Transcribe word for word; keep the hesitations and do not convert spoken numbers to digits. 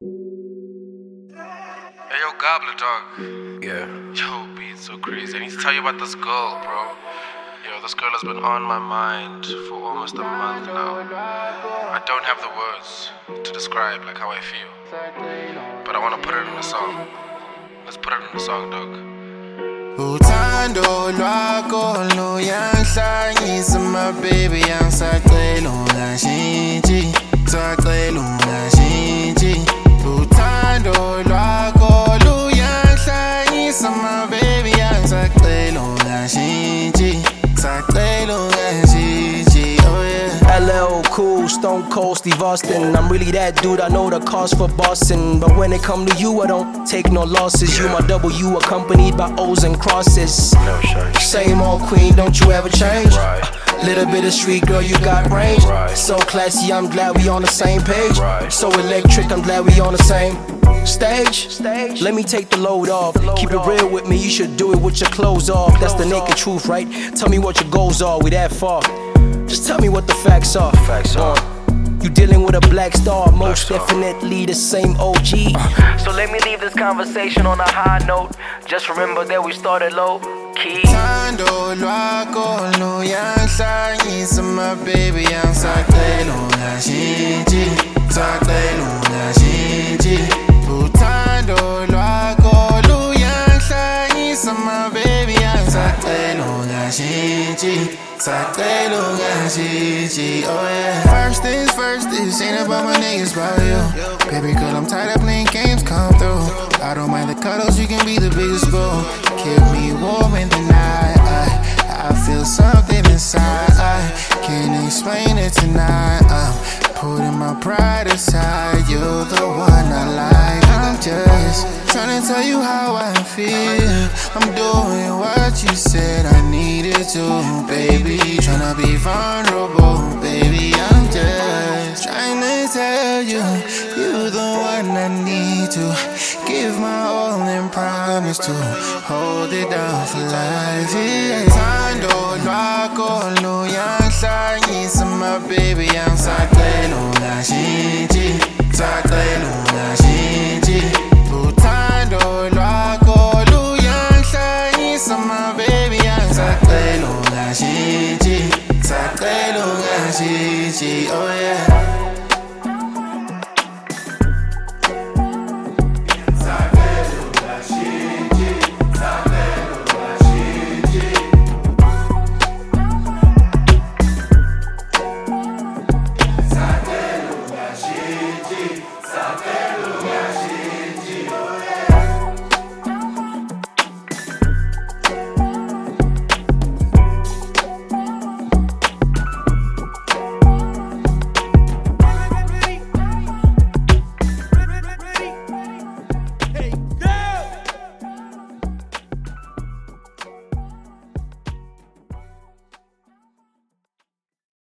Hey, yo, Gobbler Dog. Yeah. Yo, being so crazy. I need to tell you about this girl, bro. Yo, this girl has been on my mind for almost a month now. I don't have the words to describe like how I feel, but I want to put it in a song. Let's put it in a song, dog. Uthando lwakho luyangihlanyisa my baby angisacela ungashintshi sacela ungashintshi Uthando lwakho luyangihlanyisa my baby angisacela ungashintshi sacela ungashintshi oh yeah L L Cool, Stone Cold, Steve Austin. I'm really that dude, I know the cost for bossing. But when it come to you, I don't take no losses. You my W, accompanied by O's and crosses. No shit. Same old queen, don't you ever change. Right. Little bit of street girl, you got range. Right. So classy, I'm glad we on the same page. Right. So electric, I'm glad we on the same stage. Stage. Let me take the load off. Load Keep it off. real with me, you should do it with your clothes off. That's the Clothes naked off. truth, right? Tell me what your goals are, we that far. Just tell me what the facts are. Facts are. You dealing with a black star, most star. definitely the same O G. So let me leave this conversation on a high note. Just remember that we started low key. Uthando lwakho luyangihlanyisa my baby angisacela ungashintshi sacela ungashintshi Uthando lwakho luyangihlanyisa my baby angisacela ungashintshi sacela ungashintshi oh yeah First things first, this ain't about my niggas, about you Baby girl, I'm tired of playing games, come through I don't mind the cuddles, you can be the biggest boo Keep me warm in the night I, I feel something inside I can't explain it tonight I'm putting my pride aside You're the one I like I'm just trying to tell you how I feel I'm doing what you said I needed to Baby, tryna be vulnerable Baby, I'm just trying to tell you You're the one I need to give my all and promise to hold it down for life yeah. Uthando lwakho luyangihlanyisa my baby angisacela ungashintshi sacela ungashintshi Uthando lwakho luyangihlanyisa my baby angisacela ungashintshi sacela ungashintshi oh yeah